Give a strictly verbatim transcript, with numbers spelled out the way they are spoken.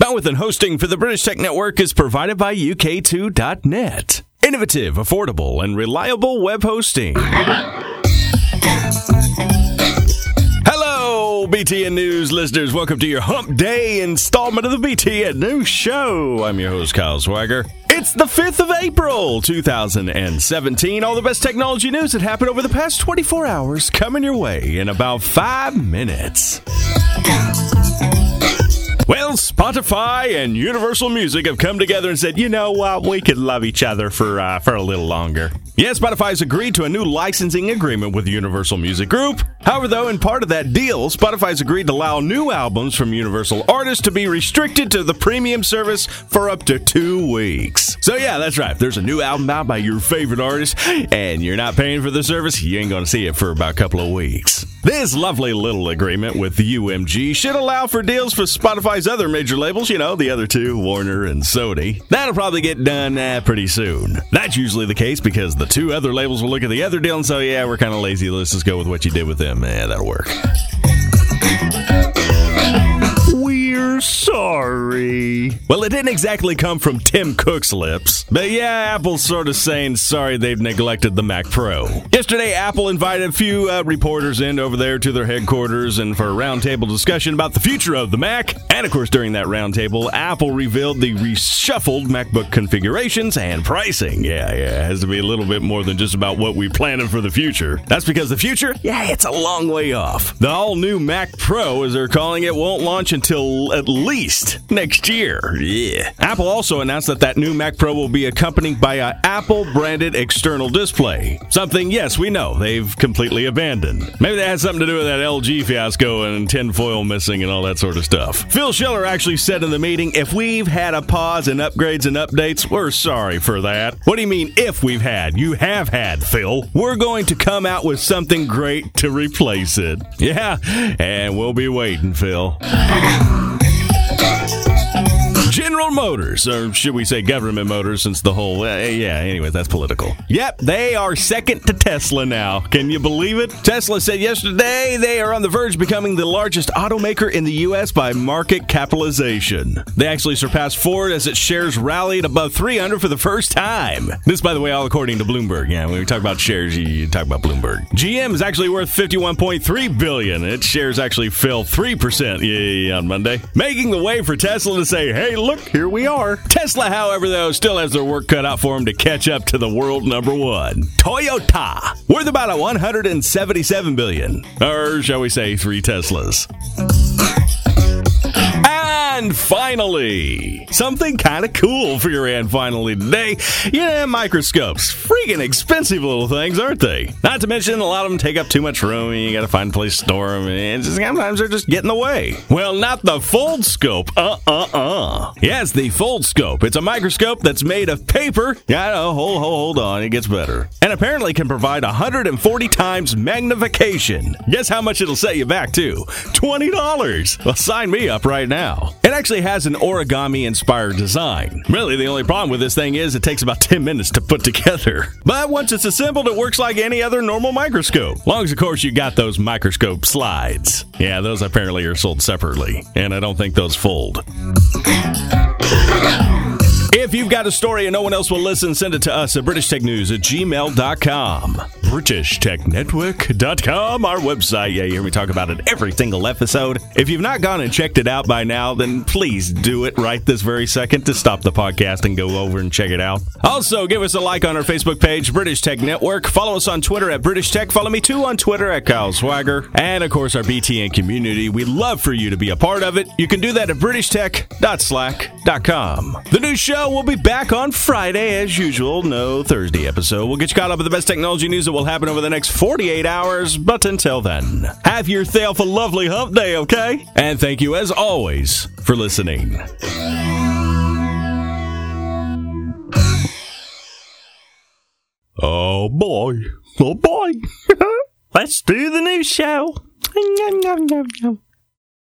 Bandwidth and hosting for the British Tech Network is provided by U K two dot net. Innovative, affordable, and reliable web hosting. Hello, B T N News listeners. Welcome to your Hump Day installment of the B T N News Show. I'm your host, Kyle Swagger. It's the fifth of April, two thousand seventeen. All the best technology news that happened over the past twenty-four hours coming your way in about five minutes. Well, Spotify and Universal Music have come together and said, you know what, we could love each other for uh, for a little longer. Yeah, Spotify has agreed to a new licensing agreement with Universal Music Group. However, though, in part of that deal, Spotify's agreed to allow new albums from Universal artists to be restricted to the premium service for up to two weeks. So yeah, that's right. If there's a new album out by your favorite artist and you're not paying for the service, you ain't going to see it for about a couple of weeks. This lovely little agreement with the U M G should allow for deals for Spotify's other major labels, you know, the other two, Warner and Sony. That'll probably get done uh, pretty soon. That's usually the case because the two other labels will look at the other deal and say, yeah, we're kind of lazy. Let's just go with what you did with them. Yeah, that'll work. We're sorry. Well, it didn't exactly come from Tim Cook's lips, but yeah, Apple's sort of saying sorry they've neglected the Mac Pro. Yesterday, Apple invited a few uh, reporters in over there to their headquarters and for a roundtable discussion about the future of the Mac. And of course, during that roundtable, Apple revealed the reshuffled MacBook configurations and pricing. Yeah, yeah, it has to be a little bit more than just about what we planned for the future. That's because the future, yeah, it's a long way off. The all-new Mac Pro, as they're calling it, won't launch until at least next year. Yeah. Apple also announced that that new Mac Pro will be accompanied by an Apple-branded external display. Something, yes, we know, they've completely abandoned. Maybe that has something to do with that L G fiasco and tinfoil missing and all that sort of stuff. Phil Schiller actually said in the meeting, if we've had a pause in upgrades and updates, we're sorry for that. What do you mean, if we've had? You have had, Phil. We're going to come out with something great to replace it. Yeah, and we'll be waiting, Phil. General Motors, or should we say Government Motors, since the whole, uh, yeah, anyway, that's political. Yep, they are second to Tesla now. Can you believe it? Tesla said yesterday they are on the verge of becoming the largest automaker in the U S by market capitalization. They actually surpassed Ford as its shares rallied above three hundred for the first time. This, by the way, all according to Bloomberg. Yeah, when we talk about shares, you talk about Bloomberg. G M is actually worth fifty-one point three billion dollars. Its shares actually fell three percent on Monday, making the way for Tesla to say, hey, look, here we are. Tesla, however, though, still has their work cut out for them to catch up to the world number one, Toyota, worth about a one hundred seventy-seven billion dollars, or shall we say three Teslas. And finally, something kind of cool for your and finally today. Yeah, microscopes. Freaking expensive little things, aren't they? Not to mention, a lot of them take up too much room, and you gotta find a place to store them, and sometimes they're just getting in the way. Well, not the Foldscope. Uh-uh-uh. Yes, the Foldscope. It's a microscope that's made of paper. Yeah, no, hold, hold, hold on. It gets better. And apparently can provide one hundred forty times magnification. Guess how much it'll set you back, too? twenty dollars. Well, sign me up right now. It actually has an origami-inspired design. Really, the only problem with this thing is it takes about ten minutes to put together. But once it's assembled, it works like any other normal microscope. As long as, of course, you got those microscope slides. Yeah, those apparently are sold separately, and I don't think those fold. If you've got a story and no one else will listen, send it to us at british tech news at gmail dot com. british tech network dot com, our website. Yeah, you hear me talk about it every single episode. If you've not gone and checked it out by now, then please do it right this very second to stop the podcast and go over and check it out. Also, give us a like on our Facebook page, British Tech Network. Follow us on Twitter at British Tech. Follow me, too, on Twitter at Kyle Swagger. And, of course, our B T N community. We'd love for you to be a part of it. You can do that at british tech dot slack dot com. The new show will be back on Friday, as usual. No Thursday episode. We'll get you caught up with the best technology news that will happen over the next forty-eight hours. But until then, have yourself a lovely hump day, okay? And thank you, as always, for listening. Oh, boy. Oh, boy. Let's do the news show.